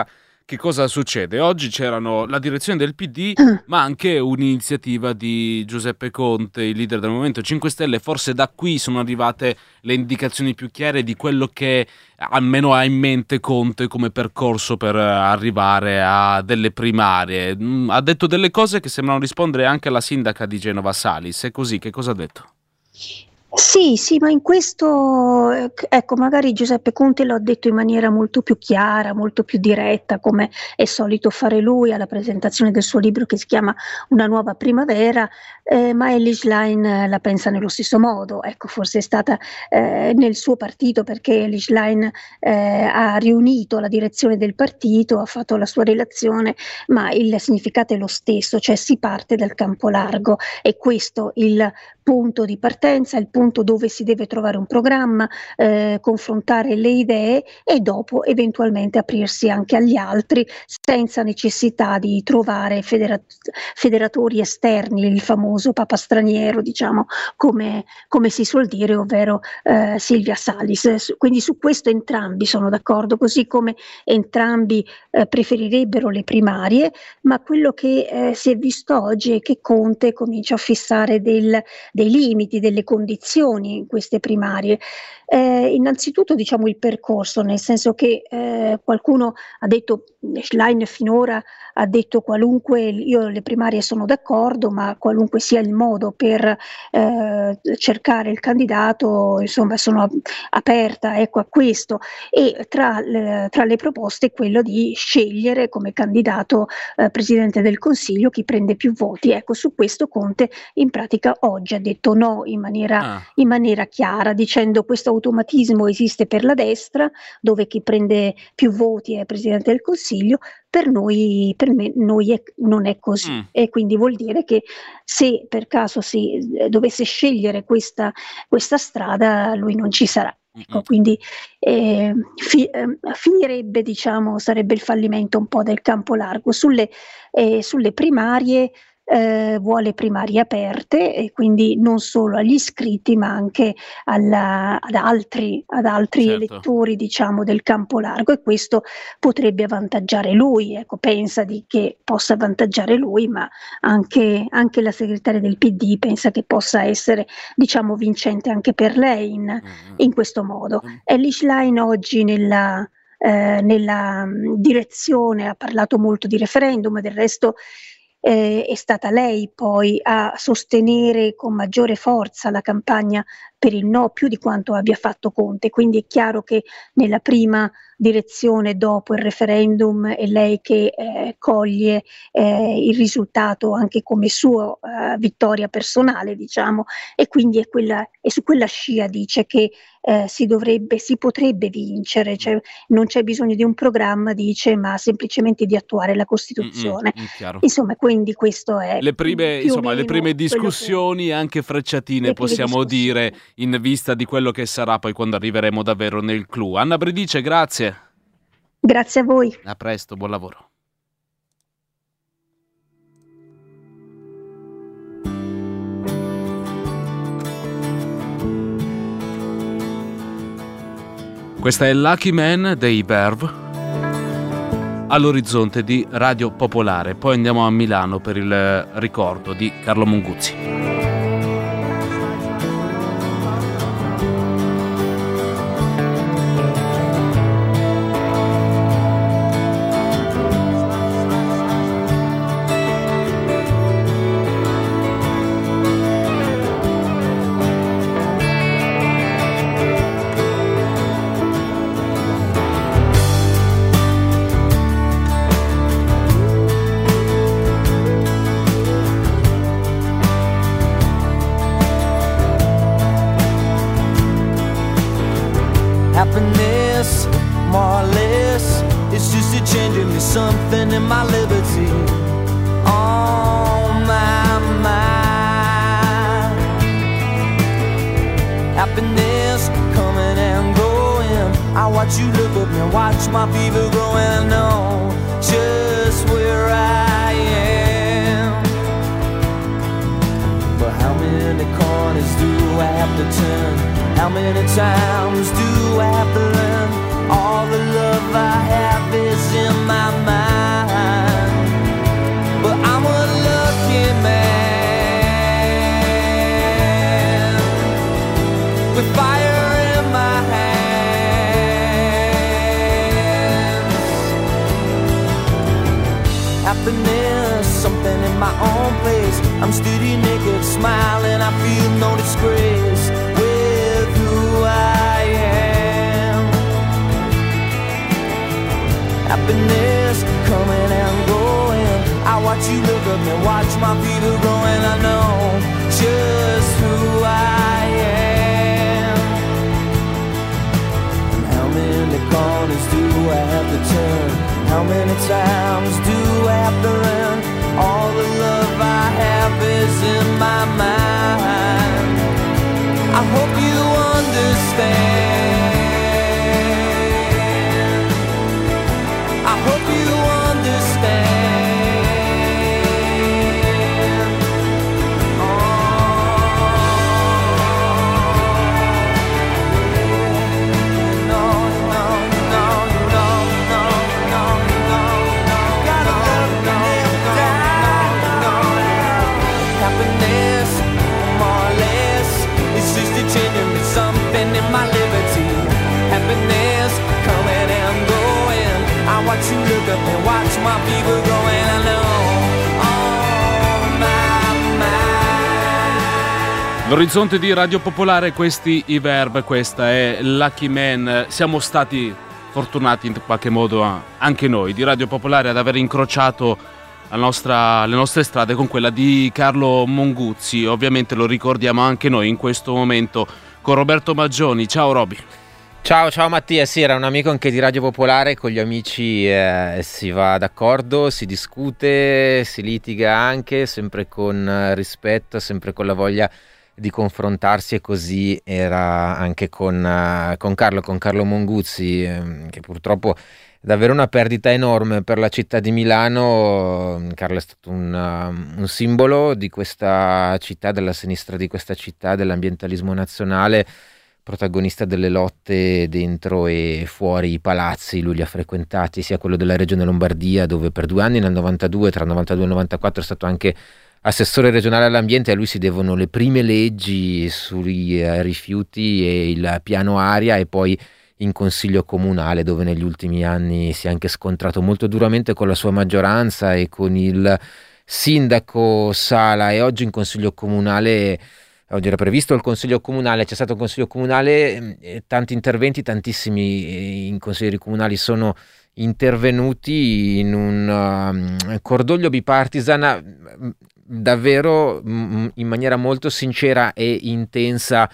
che cosa succede? Oggi c'erano la direzione del PD, ma anche un'iniziativa di Giuseppe Conte, il leader del Movimento 5 Stelle. Forse da qui sono arrivate le indicazioni più chiare di quello che almeno ha in mente Conte come percorso per arrivare a delle primarie. Ha detto delle cose che sembrano rispondere anche alla sindaca di Genova Salis. È così, che cosa ha detto? Sì, ma in questo, ecco, magari Giuseppe Conte lo ha detto in maniera molto più chiara, molto più diretta, come è solito fare lui alla presentazione del suo libro che si chiama Una nuova primavera, ma Elly Schlein la pensa nello stesso modo. Ecco, forse è stata nel suo partito, perché Elly Schlein ha riunito la direzione del partito, ha fatto la sua relazione, ma il significato è lo stesso, cioè si parte dal campo largo, e questo il punto di partenza, il punto dove si deve trovare un programma, confrontare le idee e dopo eventualmente aprirsi anche agli altri senza necessità di trovare federatori esterni, il famoso papa straniero, diciamo, come si suol dire, ovvero Silvia Salis. Quindi su questo entrambi sono d'accordo, così come entrambi preferirebbero le primarie, ma quello che si è visto oggi è che Conte comincia a fissare dei limiti, delle condizioni in queste primarie. Innanzitutto diciamo il percorso, nel senso che qualcuno ha detto, Schlein finora ha detto io le primarie sono d'accordo, ma qualunque sia il modo per cercare il candidato, insomma sono aperta, ecco, a questo, e tra le proposte quello di scegliere come candidato Presidente del Consiglio chi prende più voti. Ecco, su questo Conte in pratica oggi ha detto no in maniera chiara, dicendo questo automatismo esiste per la destra, dove chi prende più voti è Presidente del Consiglio, per me non è così. E quindi vuol dire che se per caso si dovesse scegliere questa strada, lui non ci sarà. Ecco, quindi finirebbe, diciamo, sarebbe il fallimento un po' del campo largo. Sulle primarie vuole primarie aperte, e quindi non solo agli iscritti ma anche ad altri Certo. elettori, diciamo, del campo largo, e questo potrebbe avvantaggiare lui. Ecco, pensa che possa avvantaggiare lui, ma anche la segretaria del PD pensa che possa essere, diciamo, vincente anche per lei in questo modo. Elly Schlein oggi nella direzione ha parlato molto di referendum, del resto è stata lei poi a sostenere con maggiore forza la campagna per il no, più di quanto abbia fatto Conte, quindi è chiaro che nella prima direzione dopo il referendum è lei che coglie il risultato anche come sua vittoria personale, diciamo, e quindi è su quella scia dice che si potrebbe vincere, cioè non c'è bisogno di un programma, dice, ma semplicemente di attuare la Costituzione. Insomma, quindi questo è le prime discussioni, anche frecciatine, possiamo dire, in vista di quello che sarà poi quando arriveremo davvero nel clou. Anna Bredice, grazie. Grazie a voi. A presto, buon lavoro. Questa è Lucky Man dei Verve all'orizzonte di Radio Popolare. Poi andiamo a Milano per il ricordo di Carlo Monguzzi. Happiness, more or less, it's just a changing me something in my liberty. On my mind. Happiness coming and going. I watch you look at me, watch my fever growing. I know just where I am. But how many corners do I have to turn? How many times do I have to learn? All the love I have is in my mind. happiness, something in my own place. I'm steady naked, smiling, I feel no disgrace with who I am. Happiness coming and going, I watch you look up and watch my fever growing. I know just who I am. And how many corners do I have to turn? How many times do I have to run? All the love I have is in my mind. I hope you understand. I hope you understand. Something in my liberty, happiness coming and going. I watch you look up and watch my fever growing. I know, oh my mind. L'orizzonte di Radio Popolare, questi i Verb, questa è Lucky Man. Siamo stati fortunati in qualche modo anche noi di Radio Popolare ad aver incrociato le nostre strade con quella di Carlo Monguzzi. Ovviamente lo ricordiamo anche noi in questo momento con Roberto Maggioni. Ciao Roby. Ciao Mattia, sì, era un amico anche di Radio Popolare, con gli amici si va d'accordo, si discute, si litiga anche, sempre con rispetto, sempre con la voglia di confrontarsi, e così era anche con Carlo Monguzzi, che purtroppo è davvero una perdita enorme per la città di Milano. Carlo è stato un simbolo di questa città, della sinistra di questa città, dell'ambientalismo nazionale, protagonista delle lotte dentro e fuori i palazzi. Lui li ha frequentati, sia quello della regione Lombardia, dove per 2 anni, nel 92, tra il 92 e il 94, è stato anche assessore regionale all'ambiente. A lui si devono le prime leggi sui rifiuti e il piano aria, e poi in consiglio comunale, dove negli ultimi anni si è anche scontrato molto duramente con la sua maggioranza e con il sindaco Sala. E oggi in consiglio comunale, oggi era previsto il consiglio comunale, c'è stato il consiglio comunale, tanti interventi, tantissimi in consiglieri comunali sono intervenuti in un cordoglio bipartisan davvero in maniera molto sincera e intensa,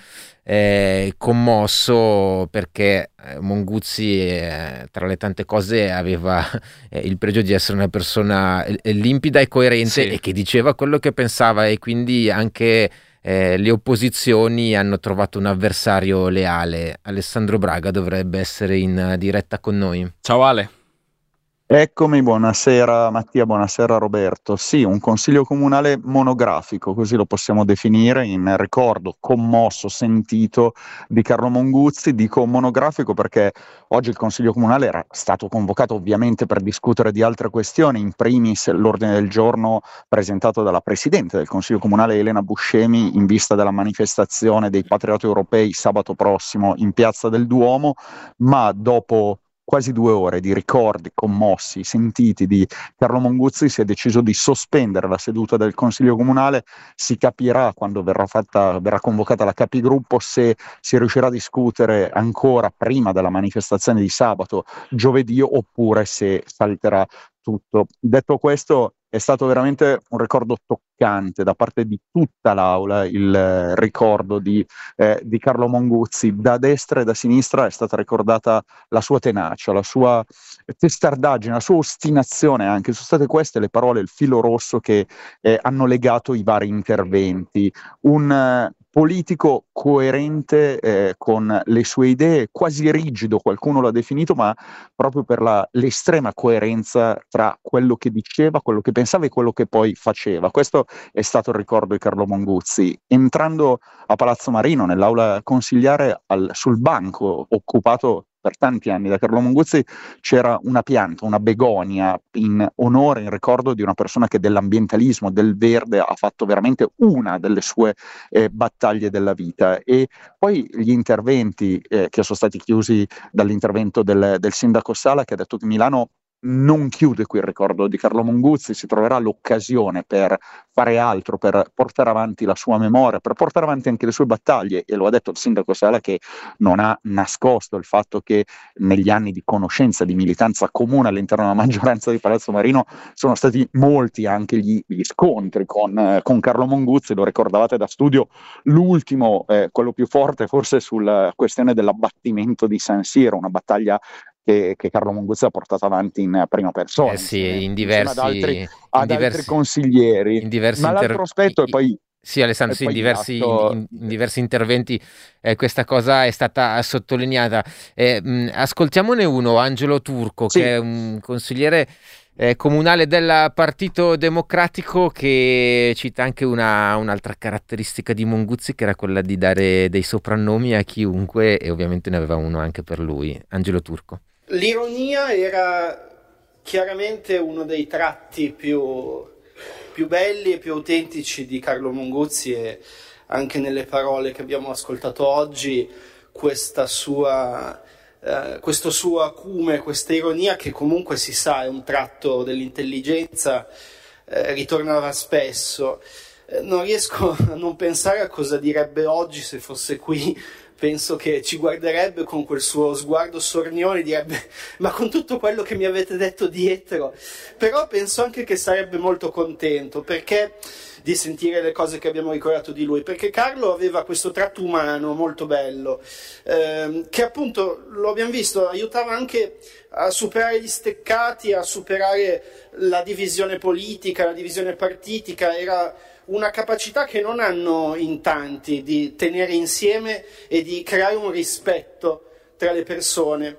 commosso, perché Monguzzi, tra le tante cose, aveva il pregio di essere una persona limpida e coerente, sì, e che diceva quello che pensava, e quindi anche le opposizioni hanno trovato un avversario leale. Alessandro Braga dovrebbe essere in diretta con noi. Ciao Ale. Eccomi, buonasera Mattia, buonasera Roberto. Sì, un consiglio comunale monografico, così lo possiamo definire, in ricordo commosso, sentito di Carlo Monguzzi. Dico monografico perché oggi il consiglio comunale era stato convocato ovviamente per discutere di altre questioni, in primis l'ordine del giorno presentato dalla Presidente del Consiglio Comunale Elena Buscemi in vista della manifestazione dei Patrioti Europei sabato prossimo in Piazza del Duomo, ma dopo quasi 2 ore di ricordi commossi, sentiti di Carlo Monguzzi, si è deciso di sospendere la seduta del Consiglio Comunale. Si capirà quando verrà convocata la Capigruppo se si riuscirà a discutere ancora prima della manifestazione di sabato, giovedì, oppure se salterà tutto. Detto questo, è stato veramente un ricordo toccante da parte di tutta l'Aula, il ricordo di Carlo Monguzzi. Da destra e da sinistra è stata ricordata la sua tenacia, la sua testardaggine, la sua ostinazione anche. Sono state queste le parole, il filo rosso che hanno legato i vari interventi. Un politico coerente con le sue idee, quasi rigido, qualcuno l'ha definito, ma proprio per l'estrema coerenza tra quello che diceva, quello che pensava e quello che poi faceva. Questo è stato il ricordo di Carlo Monguzzi. Entrando a Palazzo Marino, nell'aula consigliare, sul banco occupato per tanti anni da Carlo Monguzzi, c'era una pianta, una begonia, in onore, in ricordo di una persona che dell'ambientalismo, del verde, ha fatto veramente una delle sue battaglie della vita. E poi gli interventi che sono stati chiusi dall'intervento del sindaco Sala, che ha detto che Milano non chiude qui il ricordo di Carlo Monguzzi, si troverà l'occasione per fare altro, per portare avanti la sua memoria, per portare avanti anche le sue battaglie, e lo ha detto il sindaco Sala, che non ha nascosto il fatto che negli anni di conoscenza, di militanza comune all'interno della maggioranza di Palazzo Marino sono stati molti anche gli scontri con Carlo Monguzzi. Lo ricordavate da studio, l'ultimo, quello più forte forse sulla questione dell'abbattimento di San Siro, una battaglia che Carlo Monguzzi ha portato avanti in prima persona, sì, insieme ad altri consiglieri. Ma l'altro aspetto è poi... Sì, Alessandro, sì, in diversi interventi questa cosa è stata sottolineata. Ascoltiamone uno, Angelo Turco, sì, che è un consigliere comunale del Partito Democratico, che cita anche un'altra caratteristica di Monguzzi, che era quella di dare dei soprannomi a chiunque, e ovviamente ne aveva uno anche per lui. Angelo Turco. L'ironia era chiaramente uno dei tratti più belli e più autentici di Carlo Monguzzi, e anche nelle parole che abbiamo ascoltato oggi questo suo acume, questa ironia, che comunque si sa è un tratto dell'intelligenza, ritornava spesso. Non riesco a non pensare a cosa direbbe oggi se fosse qui. Penso che ci guarderebbe con quel suo sguardo sornione e direbbe: ma con tutto quello che mi avete detto dietro. Però penso anche che sarebbe molto contento di sentire le cose che abbiamo ricordato di lui, perché Carlo aveva questo tratto umano molto bello, che appunto, lo abbiamo visto, aiutava anche a superare gli steccati, a superare la divisione politica, la divisione partitica. Era una capacità che non hanno in tanti, di tenere insieme e di creare un rispetto tra le persone.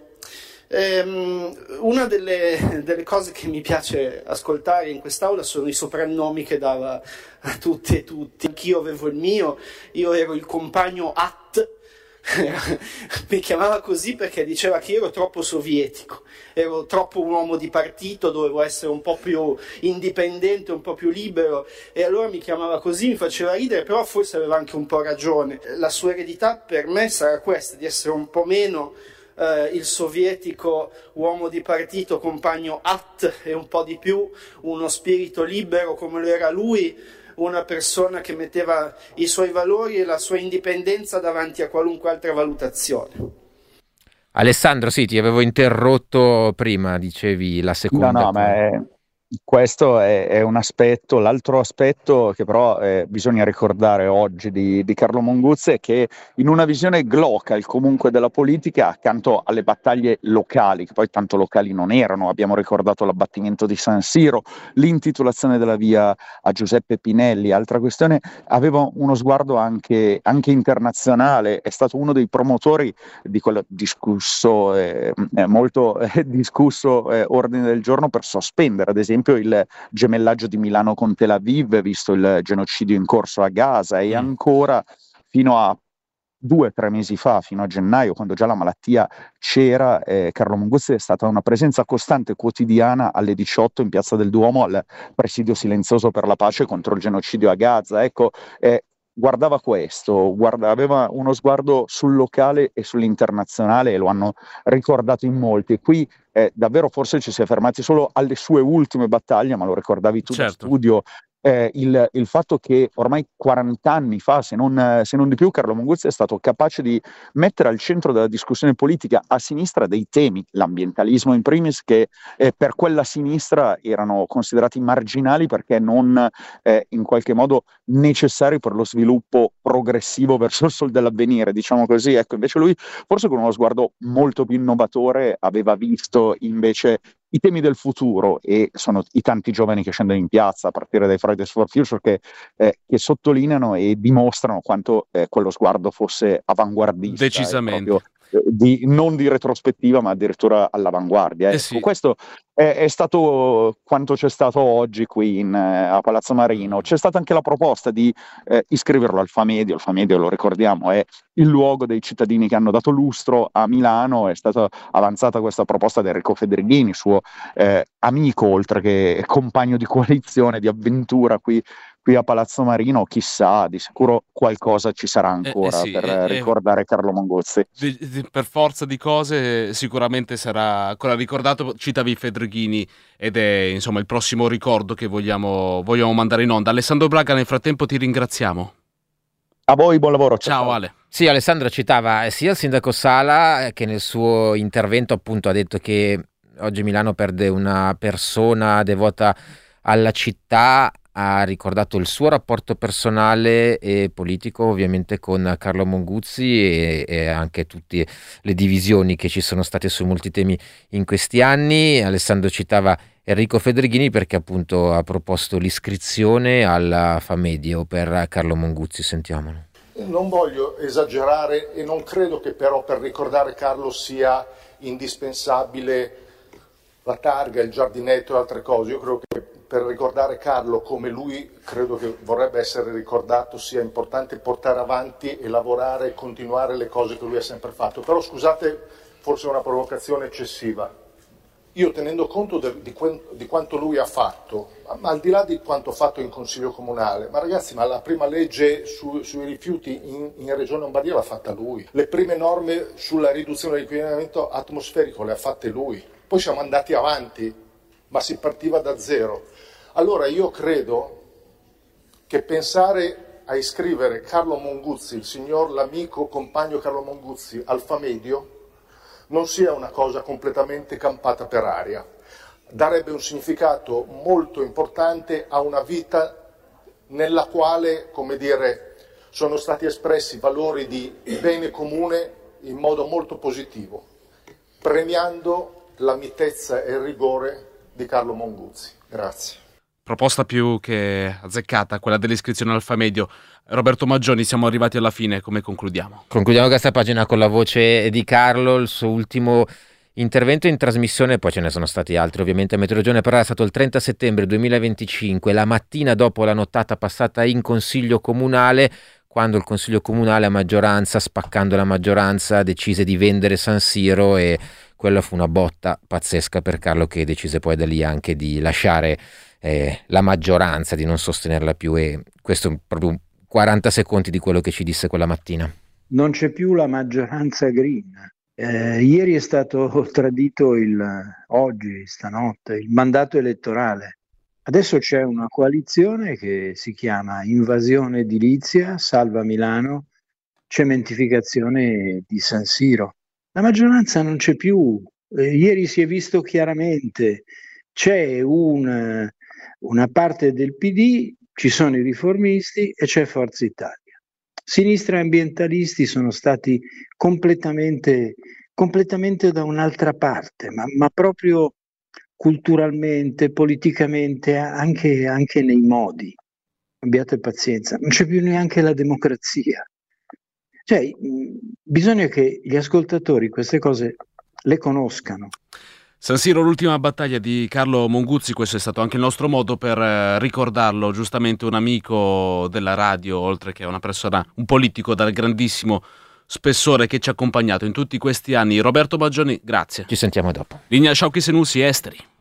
Una delle cose che mi piace ascoltare in quest'aula sono i soprannomi che dava a tutti e tutti. Anch'io avevo il mio, io ero il compagno At, mi chiamava così perché diceva che io ero troppo sovietico, ero troppo un uomo di partito, dovevo essere un po' più indipendente, un po' più libero, e allora mi chiamava così, mi faceva ridere, però forse aveva anche un po' ragione. La sua eredità per me sarà questa, di essere un po' meno il sovietico uomo di partito, compagno At, e un po' di più uno spirito libero come lo era lui, una persona che metteva i suoi valori e la sua indipendenza davanti a qualunque altra valutazione. Alessandro, sì, ti avevo interrotto prima, dicevi la seconda. No, ma questo è un aspetto. L'altro aspetto che però bisogna ricordare oggi di Carlo Monguzzi è che in una visione glocal comunque della politica, accanto alle battaglie locali, che poi tanto locali non erano, abbiamo ricordato l'abbattimento di San Siro, l'intitolazione della via a Giuseppe Pinelli, altra questione, aveva uno sguardo anche internazionale, è stato uno dei promotori di quel discusso, molto discusso ordine del giorno per sospendere ad esempio il gemellaggio di Milano con Tel Aviv, visto il genocidio in corso a Gaza, e ancora fino a 2 o 3 mesi fa, fino a gennaio, quando già la malattia c'era, Carlo Monguzzi è stata una presenza costante quotidiana alle 18 in Piazza del Duomo al presidio silenzioso per la pace contro il genocidio a Gaza. Ecco, guardava questo, aveva uno sguardo sul locale e sull'internazionale, e lo hanno ricordato in molti. Qui davvero forse ci si è fermati solo alle sue ultime battaglie, ma lo ricordavi tu, certo, da studio, il fatto che ormai 40 anni fa, se non di più, Carlo Monguzzi è stato capace di mettere al centro della discussione politica a sinistra dei temi, l'ambientalismo in primis, che per quella sinistra erano considerati marginali perché non in qualche modo necessari per lo sviluppo progressivo verso il sol dell'avvenire, diciamo così. Ecco, invece lui, forse con uno sguardo molto più innovatore, aveva visto invece i temi del futuro, e sono i tanti giovani che scendono in piazza a partire dai Fridays for Future che sottolineano e dimostrano quanto quello sguardo fosse avanguardista. Decisamente. Non di retrospettiva, ma addirittura all'avanguardia. Ecco, sì. Questo è stato quanto c'è stato oggi qui a Palazzo Marino. C'è stata anche la proposta di iscriverlo al Famedio. Il Famedio, lo ricordiamo, è il luogo dei cittadini che hanno dato lustro a Milano. È stata avanzata questa proposta da Enrico Federghini, suo amico, oltre che compagno di coalizione, di avventura qui qui a Palazzo Marino, chissà, di sicuro qualcosa ci sarà ancora per ricordare Carlo Monguzzi. Per forza di cose sicuramente sarà ancora ricordato. Citavi Fedrighini ed è insomma il prossimo ricordo che vogliamo mandare in onda. Alessandro Braga, nel frattempo ti ringraziamo. A voi, buon lavoro. Ciao Ale. Sì, Alessandro citava sia il sindaco Sala, che nel suo intervento appunto ha detto che oggi Milano perde una persona devota alla città, ha ricordato il suo rapporto personale e politico ovviamente con Carlo Monguzzi e anche tutte le divisioni che ci sono state su molti temi in questi anni. Alessandro citava Enrico Fedrighini perché appunto ha proposto l'iscrizione alla Famedio per Carlo Monguzzi. Sentiamolo. Non voglio esagerare e non credo che però per ricordare Carlo sia indispensabile la targa, il giardinetto e altre cose. Io credo che per ricordare Carlo come lui credo che vorrebbe essere ricordato sia importante portare avanti e lavorare e continuare le cose che lui ha sempre fatto. Però scusate, forse è una provocazione eccessiva. Io tenendo conto di quanto lui ha fatto, ma al di là di quanto fatto in Consiglio Comunale, ma ragazzi, ma la prima legge sui rifiuti in Regione Lombardia l'ha fatta lui, le prime norme sulla riduzione dell'inquinamento atmosferico le ha fatte lui, poi siamo andati avanti, ma si partiva da zero. Allora io credo che pensare a iscrivere Carlo Monguzzi, l'amico compagno Carlo Monguzzi al Famedio, non sia una cosa completamente campata per aria. Darebbe un significato molto importante a una vita nella quale, come dire, sono stati espressi valori di bene comune in modo molto positivo, premiando la mitezza e il rigore di Carlo Monguzzi. Grazie. Proposta più che azzeccata, quella dell'iscrizione al Famedio. Roberto Maggioni, siamo arrivati alla fine, come concludiamo? Concludiamo questa pagina con la voce di Carlo, il suo ultimo intervento in trasmissione, poi ce ne sono stati altri ovviamente a Meteorologione, però è stato il 30 settembre 2025, la mattina dopo la nottata passata in Consiglio Comunale, quando il Consiglio Comunale a maggioranza, spaccando la maggioranza, decise di vendere San Siro e quella fu una botta pazzesca per Carlo, che decise poi da lì anche di lasciare la maggioranza, di non sostenerla più, e questo è proprio 40 secondi di quello che ci disse quella mattina. Non c'è più la maggioranza green. Ieri è stato tradito oggi, stanotte, il mandato elettorale. Adesso c'è una coalizione che si chiama Invasione Edilizia, Salva Milano, Cementificazione di San Siro. La maggioranza non c'è più. Ieri si è visto chiaramente, c'è una parte del PD, ci sono i riformisti e c'è Forza Italia. Sinistra e ambientalisti sono stati completamente da un'altra parte, ma proprio culturalmente, politicamente, anche nei modi. Abbiate pazienza, non c'è più neanche la democrazia. Cioè, bisogna che gli ascoltatori queste cose le conoscano. San Siro, l'ultima battaglia di Carlo Monguzzi, questo è stato anche il nostro modo per ricordarlo, giustamente un amico della radio, oltre che una persona, un politico dal grandissimo spessore che ci ha accompagnato in tutti questi anni. Roberto Baggioni, grazie. Ci sentiamo dopo. Linea Sciauchi Senussi, Esteri.